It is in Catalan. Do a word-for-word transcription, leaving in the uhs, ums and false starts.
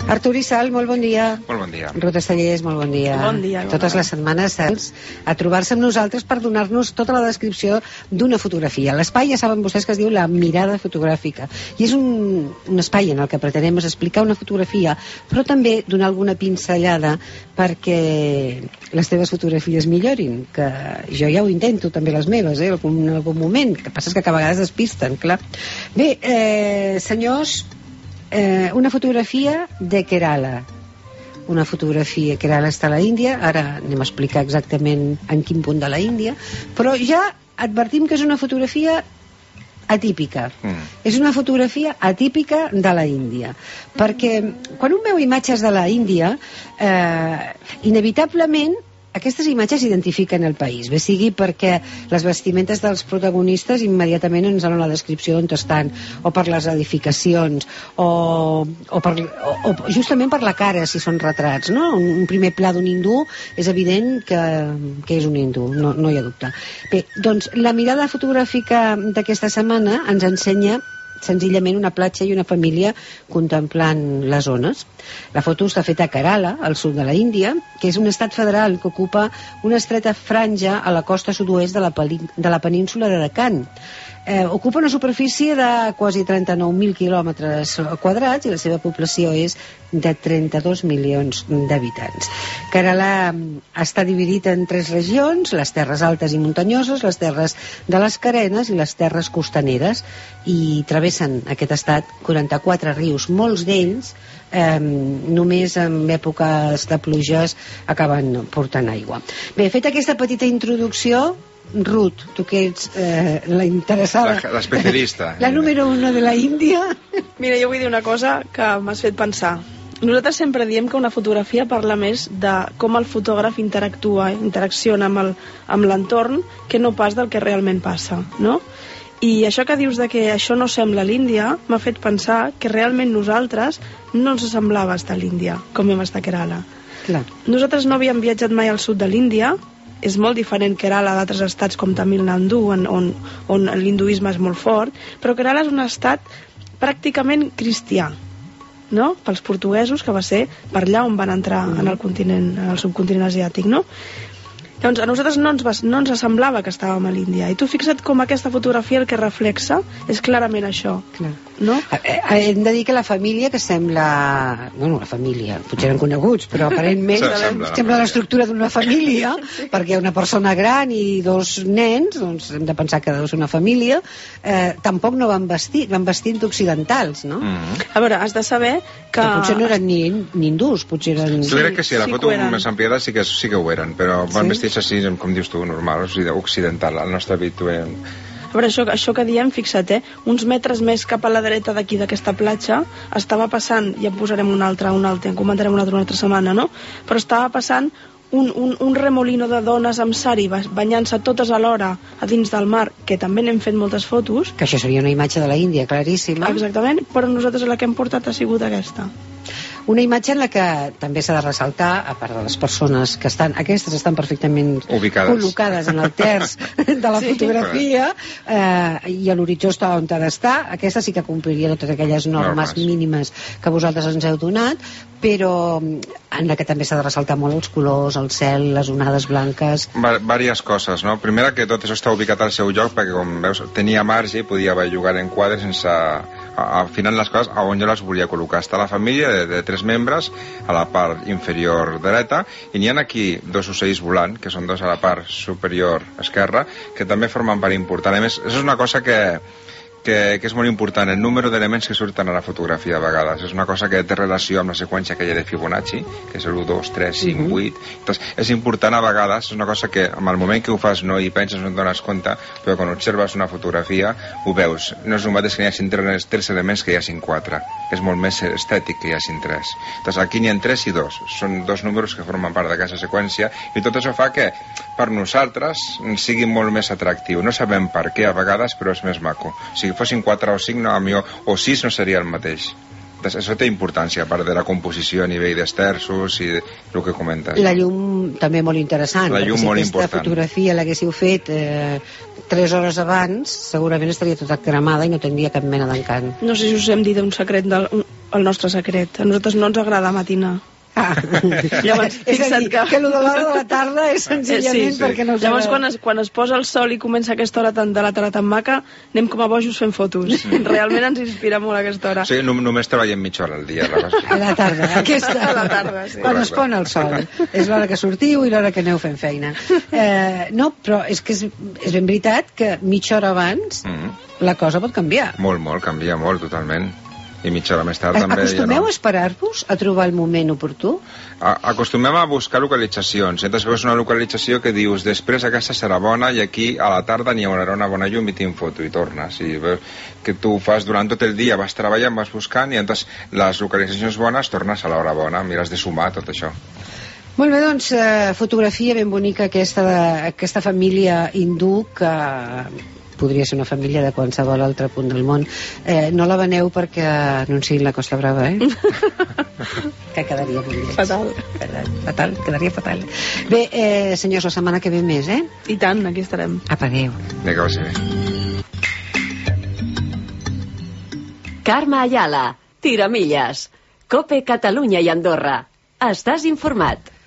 Artur i Sal, molt bon dia. Molt bon dia. Ruth Estellers, molt bon dia. Bon dia. Totes les setmanes a trobar-se amb nosaltres per donar-nos tota la descripció d'una fotografia. L'espai, ja saben vostès que es diu la mirada fotogràfica, i és un, un espai en el que pretenem és explicar una fotografia, però també donar alguna pinzellada perquè les teves fotografies millorin, que jo ja ho intento també les meves, eh, en algun moment, el que passa és que a vegades despisten, clar. Bé, eh, senyors, eh, una fotografia de Kerala. Una fotografia, Kerala està a la Índia, ara anem a explicar exactament en quin punt de la Índia, però ja advertim que és una fotografia atípica. Mm. És una fotografia atípica de la Índia, perquè quan un veu imatges de la Índia, eh, inevitablement aquestes imatges identifiquen el país, bé sigui perquè les vestimentes dels protagonistes immediatament ens donen la descripció d'on estan, o per les edificacions, o, o, per, o, o justament per la cara, si són retrats, no? Un, un primer pla d'un hindú és evident que, que és un hindú, no, no hi ha dubte. Bé, doncs la mirada fotogràfica d'aquesta setmana ens ensenya senzillament una platja i una família contemplant les ones. La foto està feta a Kerala, al sud de la Índia, que és un estat federal que ocupa una estreta franja a la costa sud-oest de, la de la península de Deccan. Eh, ocupa una superfície de quasi trenta-nou mil quilòmetres quadrats i la seva població és de trenta-dos milions d'habitants. Kerala està dividit en tres regions: les terres altes i muntanyoses, les terres de les carenes i les terres costaneres, i travessen aquest estat quaranta-quatre rius, molts d'ells eh, només en èpoques de pluges acaben portant aigua. Bé, feta aquesta petita introducció, Ruth, tu que ets eh, la interessada, l'especialista, la número uno de la Índia. Mira, jo vull dir una cosa que m'has fet pensar. Nosaltres sempre diem que una fotografia parla més de com el fotògraf interactua, interacciona amb el, amb l'entorn, que no pas del que realment passa, no? I això que dius de que això no sembla l'Índia m'ha fet pensar que realment nosaltres no ens semblava estar a l'Índia com vam estar a Kerala. Clar. Nosaltres no havíem viatjat mai al sud de l'Índia. És molt diferent Kerala d'altres estats com Tamil Nadu, on, on, on l'hinduisme és molt fort, però Kerala és un estat pràcticament cristià, no? Pels portuguesos, que va ser per allà on van entrar mm. en el continent, en el subcontinent asiàtic, no? Llavors, a nosaltres no ens, va, no ens semblava que estàvem a l'Índia, i tu fixa't com aquesta fotografia el que reflexa és clarament això. Clar. No? Hem de dir que la família, que sembla... Bueno, la família, potser eren coneguts, però aparentment sembla, sembla l'estructura d'una família, sí. Perquè una persona gran i dos nens, doncs hem de pensar que deu ser una família, eh, tampoc no van vestir, van vestir d'occidentals, no? Mm. A veure, has de saber que... que potser no eren ni, ni hindús, potser eren... Jo crec que sí, a la sí foto més ampliada sí que, sí que ho eren, però van sí? vestir així, com dius tu, normal, occidental, el nostre habitué. A veure, això, això que diem, fixa't, eh? Uns metres més cap a la dreta d'aquí, d'aquesta platja, estava passant, ja en posarem un altre, un altre, en comentarem una altra, una altra setmana, no? Però estava passant un, un, un remolino de dones amb sari banyant-se totes alhora a dins del mar, que també n'hem fet moltes fotos. Que això seria una imatge de la Índia, claríssima. Exactament, però nosaltres la que hem portat ha sigut aquesta. Una imatge en la que també s'ha de ressaltar, a part de les persones que estan, aquestes estan perfectament ubicades, col·locades en el terç de la sí. fotografia, eh, i a l'horitzó està on ha d'estar. Aquesta sí que compliria totes aquelles normes, normes mínimes que vosaltres ens heu donat, però en la que també s'ha de ressaltar molt els colors, el cel, les onades blanques. Va, Vàries coses, no? Primera, que tot això està ubicat al seu lloc, perquè com veus tenia marge i podia jugar en quadres sense... afinant les coses a on jo les volia col·locar. Està la família de, de tres membres a la part inferior dreta, i n'hi ha aquí dos ocells volant, que són dos a la part superior esquerra, que també formen part important. A més, és una cosa que Que, que és molt important, el número d'elements que surten a la fotografia a vegades. És una cosa que té relació amb la seqüència aquella de Fibonacci, que és l'u, dos, tres, cinc, vuit. Entonces, és important a vegades, és una cosa que amb el moment que ho fas no hi penses, no et dones compte, però quan observes una fotografia ho veus. No és el mateix que hi hagin tres, tres elements que hi hagin quatre. És molt més estètic que hi hagin tres. Entonces, aquí n'hi ha tres i dos. Són dos números que formen part d'aquesta seqüència, i tot això fa que per nosaltres sigui molt més atractiu. No sabem per què a vegades, però és més maco. O sigui, fossin quatre o cinc, no, o sis no seria el mateix. Això té importància, a part de la composició a nivell d'esterços i el que comentes. La llum també molt interessant. La llum si molt aquesta important. Fotografia l'haguéssiu fet eh, tres hores abans segurament estaria tota cremada i no tindria cap mena d'encant. No sé si us hem dit un secret del, el nostre secret. A nosaltres no ens agrada matinar. Ah. Llavors, és a dir, que, que el de l'hora de la tarda és senzillament sí, sí. perquè no us Llavors agrada. quan es, quan es posa el sol i comença aquesta hora tan, de la tarda tan maca, anem com a bojos fent fotos. Sí. Realment ens inspira molt aquesta hora. Sí, no, només treballem mitja hora al dia. La a la tarda, aquesta. A la tarda, sí. Quan es pon el sol. És l'hora que sortiu i l'hora que aneu fent feina. Eh, no, però és que és, és ben veritat que mitja hora abans mm. la cosa pot canviar. Molt, molt, canvia molt, totalment. I mitja hora més tard també... Acostumeu ja no. a esperar-vos a trobar el moment oportú? A, acostumem a buscar localitzacions. Entres veus una localització que dius després aquesta serà bona i aquí a la tarda n'hi haurà una bona llum i te'n foto i tornes. I veus que tu fas durant tot el dia, vas treballant, vas buscant i entres les localitzacions bones tornes a l'hora bona, mires de sumar tot això. Molt bé, doncs, eh, fotografia ben bonica aquesta, de, aquesta família hindú que podria ser una família de qualsevol altre punt del món. Eh, no la veneu perquè anunciïn la Costa Brava, eh? Que quedaria molt lleig. Fatal. Fatal, quedaria fatal. Bé, eh, senyors, la setmana que ve més, eh? I tant, aquí estarem. Apa, adéu. Vinga, que vagi bé. Carme Ayala, Tiramilles, COPE Catalunya i Andorra. Estàs informat.